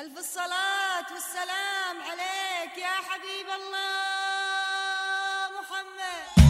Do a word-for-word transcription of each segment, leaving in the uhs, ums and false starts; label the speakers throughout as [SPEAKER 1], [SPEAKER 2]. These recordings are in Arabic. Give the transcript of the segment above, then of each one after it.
[SPEAKER 1] ألف الصلاة والسلام عليك يا حبيب الله محمد.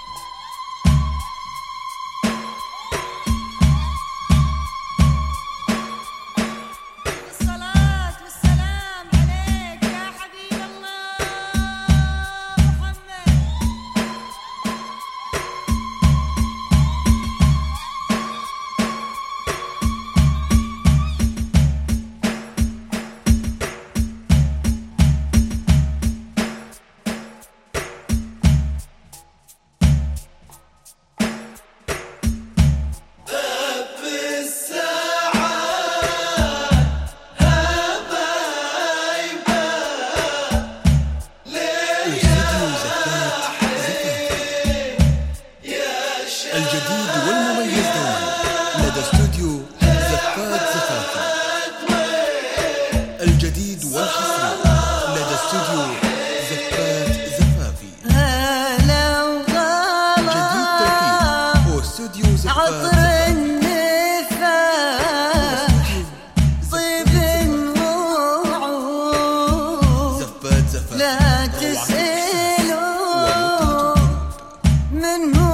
[SPEAKER 2] الجديد والمميز دوما لدى استوديو زفات زفافي. الجديد والحصري لدى استوديو زفات زفافي.
[SPEAKER 1] هلا وغلا
[SPEAKER 2] جديد تركيب واستوديو زفات
[SPEAKER 1] عطر النفاح طيب وعود
[SPEAKER 2] زفات زفافي.
[SPEAKER 1] لا تسألوا منه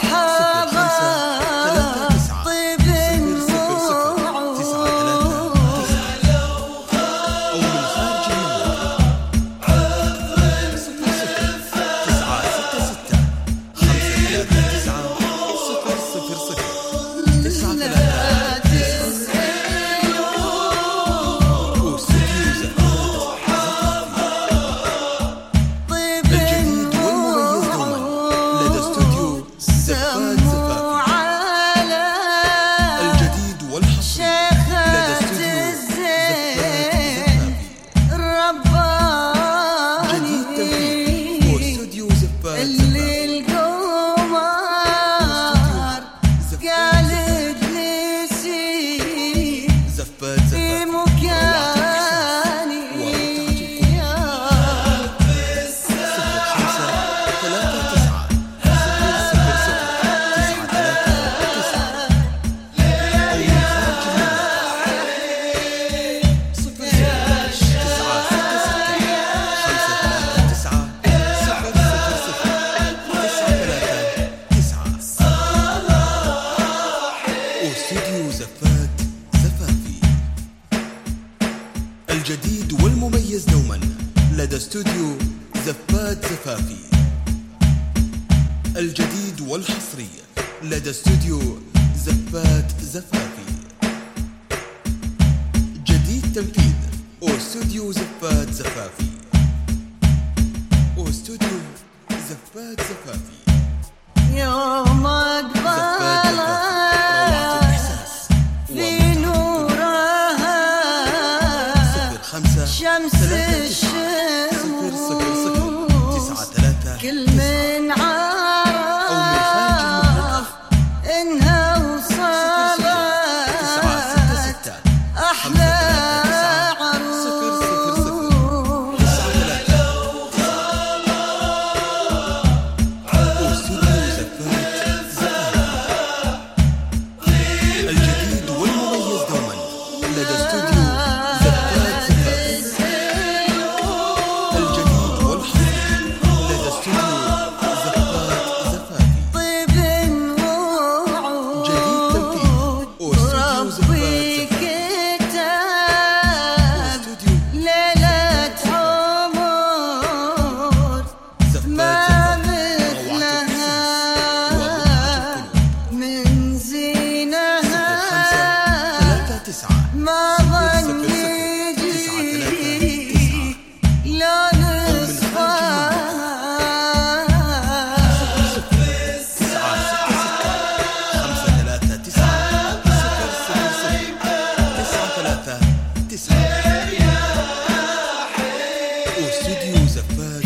[SPEAKER 2] الجديد والمميز دوما لدى استوديو زفات زفافي. الجديد والحصري لدى استوديو زفات زفافي. جديد تنفيذ واستوديو زفات زفافي. واستوديو زفات زفافي.
[SPEAKER 1] يوم أقبل شمس الشمس
[SPEAKER 2] تسعة ثلاثة
[SPEAKER 1] كل من عرف إنها وصلت أحلى عروس.
[SPEAKER 2] الجديد والمميز دوما لدى استوديو زفات زفافي.
[SPEAKER 1] ما ظن يجي لا نصفى
[SPEAKER 2] تسعة خمسة ثلاثة تسعة صفر صفر صفر تسعة ثلاثة تسعة. واستوديو زفات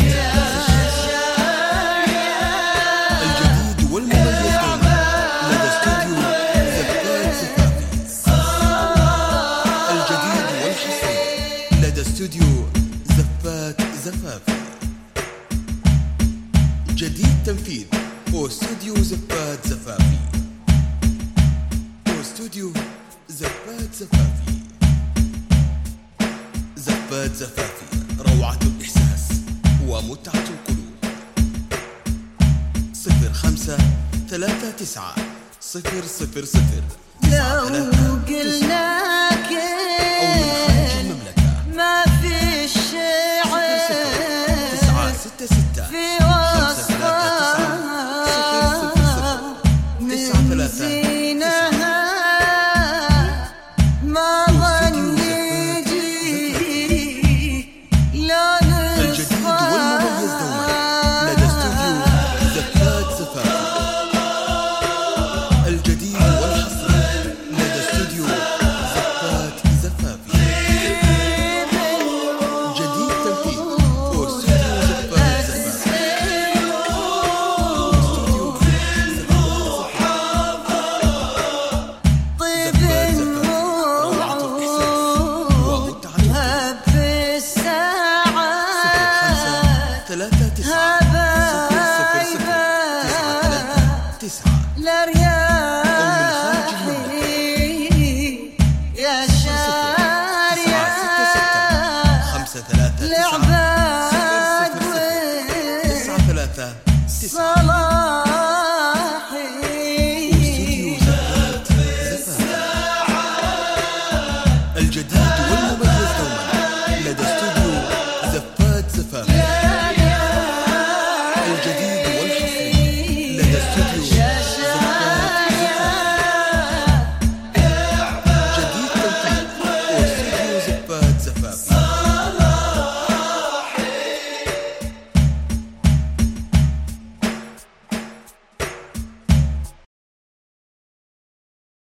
[SPEAKER 2] الجديد والمميز دوما لدى استوديو زفات زفافي. الجديد والحصري لدى استوديو زفات زفافي. جديد تنفيذ واستوديو زفات زفافي. واستوديو زفات زفافي. زفات زفافي، روعة الإحساس ومتعة القلوب. صفر خمسة ثلاثة تسعة صفر صفر صفر
[SPEAKER 1] لو قلنا